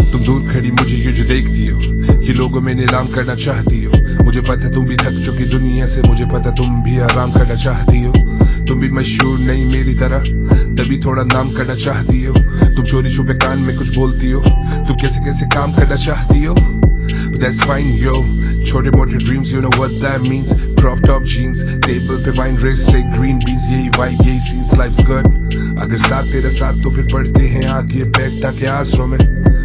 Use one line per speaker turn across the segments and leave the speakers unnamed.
तुम दूर खड़ी मुझे ये जो देखती हो, ये लोगों में नीलाम करना चाहती हो। मुझे पता तुम भी थक चुकी दुनिया से, मुझे पता तुम भी आराम करना चाहती हो। तुम भी मशहूर नहीं मेरी तरह, तभी थोड़ा नाम करना चाहती हो। तुम चोरी छुपे कान में कुछ बोलती हो, तुम कैसे कैसे काम करना चाहती हो। That's fine yo, छोटे मोटे dreams you know what that means. Crop top jeans, table पे wine wrist straight green beans, यही vibe यही scenes, life's good। अगर साथ तेरा साथ तो फिर बढ़ते हैं आगे बैठता के आसरों में।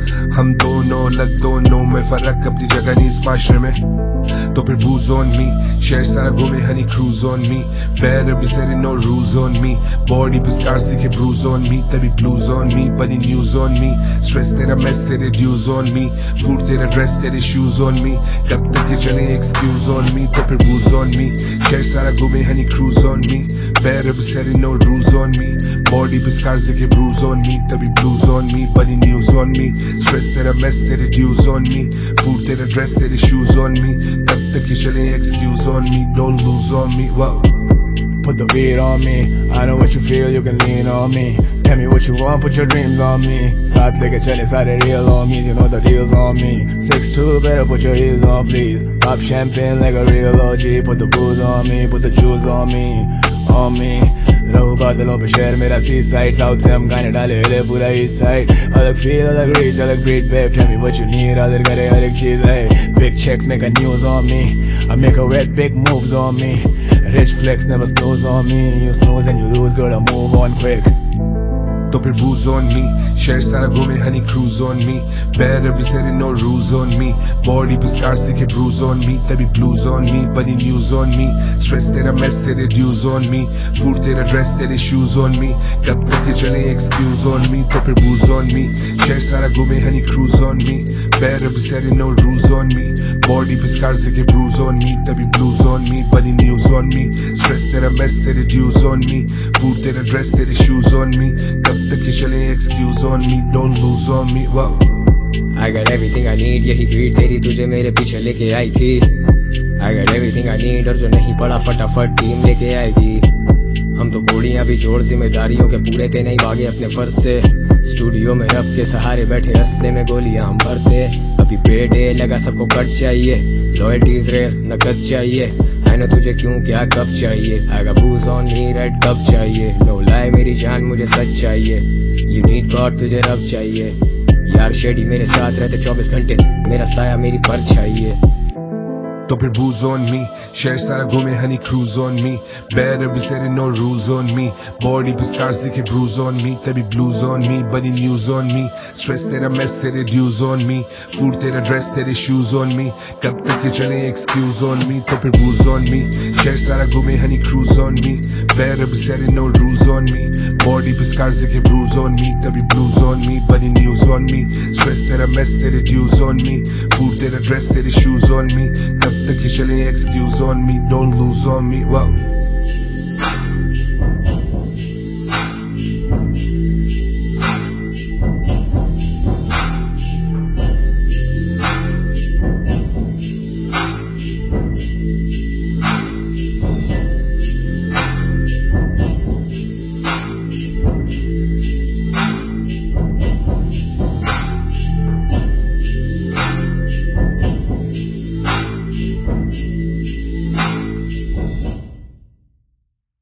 हम दोनों अलग दोनों में फर्क अपनी जगह नहीं इस माशरे में। तो फिर booze on me, शहर सारा घूमे honey cruise on me, better be setting no rules on me, body पे scars दिखे bruise on me, तभी blues on me, body news on me, stress तेरा mess तेरे dues on me, food तेरा dress तेरे shoes on me, कब तक ये चले excuse on me, तो फिर booze on me, शहर सारा घूमे honey cruise on me, better be setting no rules on me, body पे scars दिखे bruise on me, तभी blues on me, body news on me, stress तेरा mess तेरे dues on me, food तेरा dress तेरे shoes on me, कब तक ये चले excuse on me, don't lose on me, wow.
Put the weight on me, I know what you feel, you can lean on me. Tell me what you want, put your dreams on me. साथ लेके चले सारे real homies, you know the deal's on me. 6'2", better put your heels on please. Pop champagne like a real OG. Put the booze on me, put the jewels on me, on me. रहूं बादलों पे शहर मेरा सी side, south से हम गाने डाले हिले पूरा ईस्ट साइड। अलग फील अलग रीच अलग beat babe, tell me what you need, आदर करे हर एक चीज है। Big checks make a news on me, I make a red big moves on me. Rich flex never snooze on me, you snooze and you lose, girl I move on quick.
तो फिर booze on me, शहर सारा घूमे honey cruise on me, better be setting no rules on me, body पे scars दिखे bruise on me, तभी blues on me, body news on me, stress तेरा mess तेरे dues on me, food तेरा dress तेरे shoes on me, कब तक ये चले excuse on me, तो फिर booze on me, शहर सारा घूमे honey cruise on me, better be setting no rules on me, body पे scars दिखे bruise on me, तभी blues on me, body news on me, stress तेरा mess तेरे dues on me, food तेरा dress तेरे shoes on me, कब तक ये चले excuse on me, don't lose on me, wow.
I got everything I need, यही भीड़ तेरी तुझे मेरे पीछे लेके आई थी। I got everything I need, और जो नहीं पड़ा फटाफट टीम लेके आएगी। हम तो घोड़ियां भी जोड़ जिम्मेदारियों के पूरे थे नहीं भागे अपने फर्ज से। स्टूडियो में रब के सहारे बैठे रस्ते में गोलियां हम भरते। अभी पे डे लगा सबको कट चाहिए, लॉयल्टीज रेयर नकद चाहिए। मैंने तुझे क्यों क्या कब चाहिए, I got booze on me red cup चाहिए। नो लाई मेरी जान मुझे सच चाहिए, you need God तुझे रब चाहिए। यार शेडी मेरे साथ रहते 24 घंटे, मेरा साया मेरी परछाई है।
तो फिर booze on me, शहर सारा घूमे honey cruise on me, better be setting no rules on me, body पे scars दिखे bruise on me, तभी blues on me, body news on me, stress तेरा mess तेरे dues on me, food तेरा dress तेरे shoes on me, कब तक ये चले excuse on me, तो फिर booze on me, शहर सारा घूमे honey cruise on me, better be setting no rules on me, body पे scars दिखे bruise on me, तभी blues on me, body news on me, stress तेरा mess तेरे dues on me, food तेरा dress तेरे shoes on me, तक ये चले excuse on me, don't lose on me, wow.